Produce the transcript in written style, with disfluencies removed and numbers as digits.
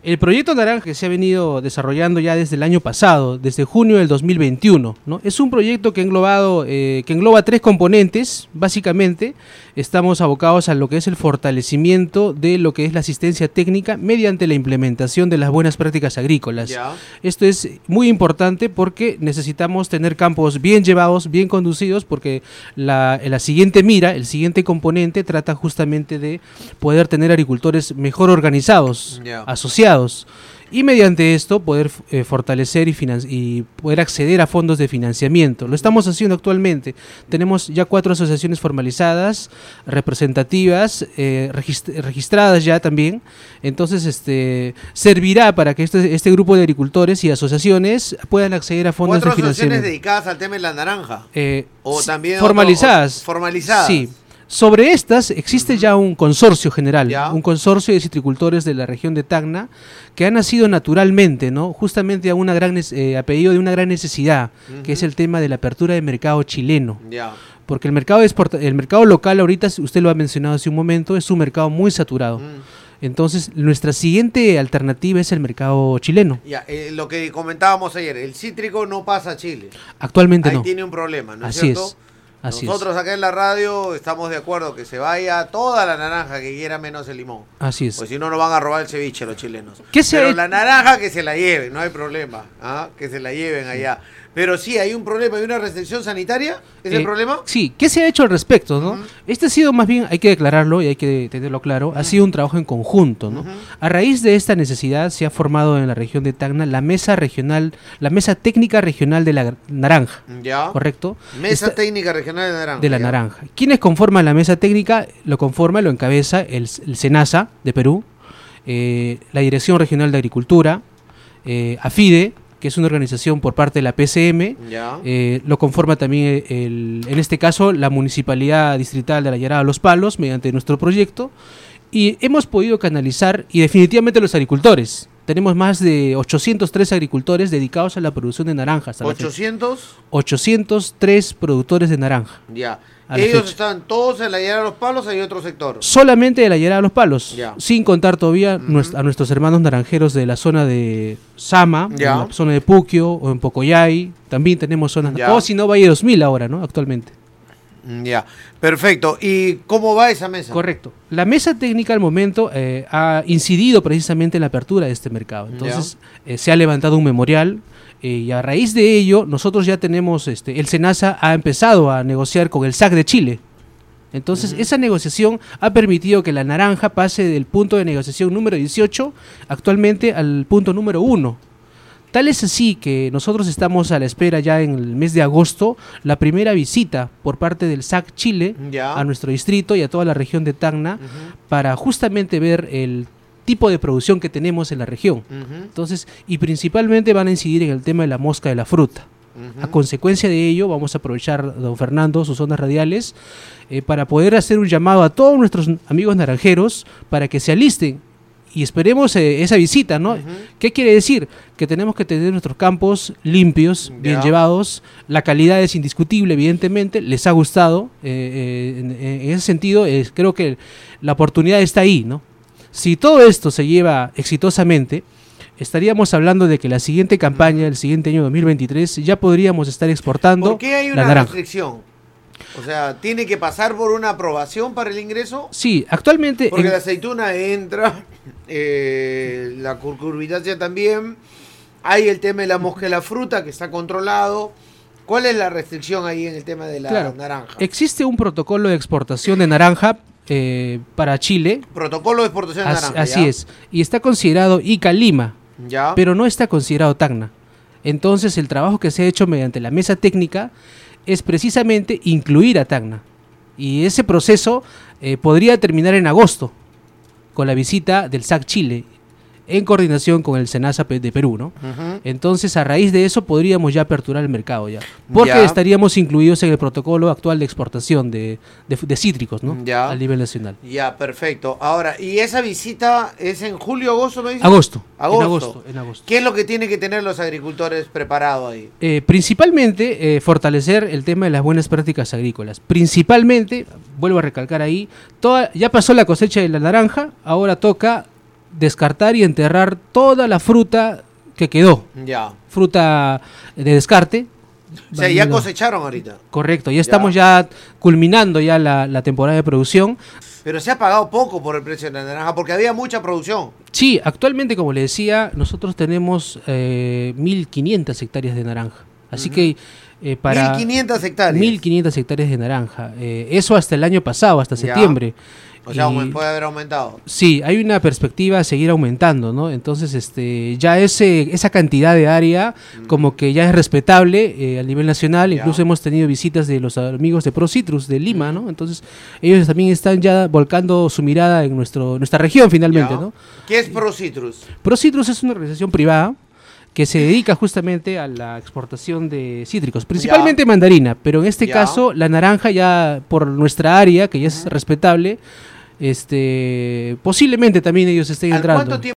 El proyecto Naranja que se ha venido desarrollando ya desde el año pasado, desde junio del 2021, ¿no? Es un proyecto que engloba tres componentes. Básicamente, estamos abocados a lo que es el fortalecimiento de lo que es la asistencia técnica mediante la implementación de las buenas prácticas agrícolas. Ya. Esto es muy importante porque necesitamos tener campos bien llevados, bien conducidos, porque la siguiente mira, el siguiente componente, trata justamente de poder tener agricultores mejor organizados, Ya. asociados, y mediante esto poder fortalecer y poder acceder a fondos de financiamiento. Lo estamos haciendo actualmente. Tenemos ya 4 asociaciones formalizadas, representativas, registradas ya también. Entonces, servirá para que este grupo de agricultores y asociaciones puedan acceder a fondos de 4 asociaciones financiamiento. dedicadas al tema de la naranja. O también formalizadas. formalizadas. Sí. Sobre estas existe ya un consorcio general, Ya. un consorcio de citricultores de la región de Tacna que ha nacido naturalmente, ¿no? Justamente a a pedido de una gran necesidad, que es el tema de la apertura del mercado chileno. Ya. Porque el mercado local ahorita, usted lo ha mencionado hace un momento, es un mercado muy saturado. Entonces, nuestra siguiente alternativa es el mercado chileno. Ya, lo que comentábamos ayer, el cítrico no pasa a Chile. Actualmente Ahí no. tiene un problema, ¿no es Así cierto? es. Así Nosotros acá en la radio estamos de acuerdo que se vaya toda la naranja que quiera menos el limón. Así es. Pues si no, nos van a robar el ceviche los chilenos. ¿Qué se Pero ha la naranja que se la lleven, no hay problema. Que se la lleven allá. Pero sí, hay un problema, hay una restricción sanitaria. ¿Es el problema? Sí, ¿qué se ha hecho al respecto, no? Este ha sido más bien, hay que declararlo y hay que tenerlo claro, ha sido un trabajo en conjunto, ¿no? A raíz de esta necesidad se ha formado en la región de Tacna la mesa técnica regional de la naranja, Ya. ¿correcto? Mesa técnica regional de naranja. De la ya. naranja. ¿Quiénes conforman la mesa técnica? Lo encabeza el SENASA de Perú, la Dirección Regional de Agricultura, AFIDE, que es una organización por parte de la PCM, Ya. lo conforma también, en este caso, la Municipalidad Distrital de la Llanada de los Palos, mediante nuestro proyecto, y hemos podido canalizar, y definitivamente los agricultores. Tenemos más de 803 agricultores dedicados a la producción de naranjas. 800. 803 productores de naranja. Ya. A la Ellos fecha. están todos en la Llanada de los Palos, hay otro sector. Solamente de la Llanada de los Palos, Ya. sin contar todavía a nuestros hermanos naranjeros de la zona de Sama, Ya. en la zona de Puquio o en Pocoyay. También tenemos zonas, Ya. o si no, Valle 2000 ahora, ¿no? Actualmente. Ya, perfecto. ¿Y cómo va esa mesa? Correcto. La mesa técnica al momento ha incidido precisamente en la apertura de este mercado. Entonces, se ha levantado un memorial y a raíz de ello, nosotros ya tenemos, el SENASA ha empezado a negociar con el SAC de Chile. Entonces, esa negociación ha permitido que la naranja pase del punto de negociación número 18 actualmente al punto número 1. Tal es así que nosotros estamos a la espera ya en el mes de agosto la primera visita por parte del SAC Chile Ya. a nuestro distrito y a toda la región de Tacna para justamente ver el tipo de producción que tenemos en la región. Entonces, y principalmente van a incidir en el tema de la mosca de la fruta. A consecuencia de ello, vamos a aprovechar, don Fernando, sus ondas radiales, para poder hacer un llamado a todos nuestros amigos naranjeros para que se alisten y esperemos esa visita, ¿no? ¿Qué quiere decir? Que tenemos que tener nuestros campos limpios, bien llevados, la calidad es indiscutible, evidentemente, les ha gustado, en ese sentido, creo que la oportunidad está ahí, ¿no? Si todo esto se lleva exitosamente, estaríamos hablando de que la siguiente campaña, el siguiente año 2023, ya podríamos estar exportando ¿Por qué hay la una naranja. restricción? O sea, ¿tiene que pasar por una aprobación para el ingreso? Sí, actualmente... Porque la aceituna entra, la curcubitácea también, hay el tema de la mosca de la fruta que está controlado. ¿Cuál es la restricción ahí en el tema de la naranja? Existe un protocolo de exportación de naranja para Chile. Protocolo de exportación de naranja. Así es. Y está considerado ICA Lima, Ya. pero no está considerado Tacna. Entonces el trabajo que se ha hecho mediante la mesa técnica es precisamente incluir a Tacna. Y ese proceso podría terminar en agosto con la visita del SAC Chile en coordinación con el SENASA de Perú, ¿no? Entonces, a raíz de eso podríamos ya aperturar el mercado ya. Porque Ya. estaríamos incluidos en el protocolo actual de exportación de cítricos, ¿no? Ya. A nivel nacional. Ya, perfecto. Ahora, ¿y esa visita es en julio, agosto, me dices? Agosto. Agosto. En agosto. ¿Qué es lo que tienen que tener los agricultores preparados ahí? Principalmente fortalecer el tema de las buenas prácticas agrícolas. Principalmente, vuelvo a recalcar ahí, ya pasó la cosecha de la naranja, ahora toca descartar y enterrar toda la fruta que quedó. Ya. Fruta de descarte. O sea, ya cosecharon ahorita. Correcto, ya estamos ya culminando ya la temporada de producción. Pero se ha pagado poco por el precio de la naranja, porque había mucha producción. Sí, actualmente, como le decía, nosotros tenemos 1.500 hectáreas de naranja. Así que para 1.500 hectáreas. 1.500 hectáreas de naranja. Eso hasta el año pasado, hasta septiembre. O sea, puede haber aumentado. Sí, hay una perspectiva de seguir aumentando, ¿no? Entonces, ya esa cantidad de área como que ya es respetable a nivel nacional. Incluso hemos tenido visitas de los amigos de ProCitrus de Lima, ¿no? Entonces, ellos también están ya volcando su mirada en nuestra región finalmente, ¿no? ¿Qué es ProCitrus? ProCitrus es una organización privada que se dedica justamente a la exportación de cítricos, principalmente mandarina, pero en este caso la naranja ya por nuestra área, que ya es respetable, posiblemente también ellos estén entrando. ¿Cuánto tiempo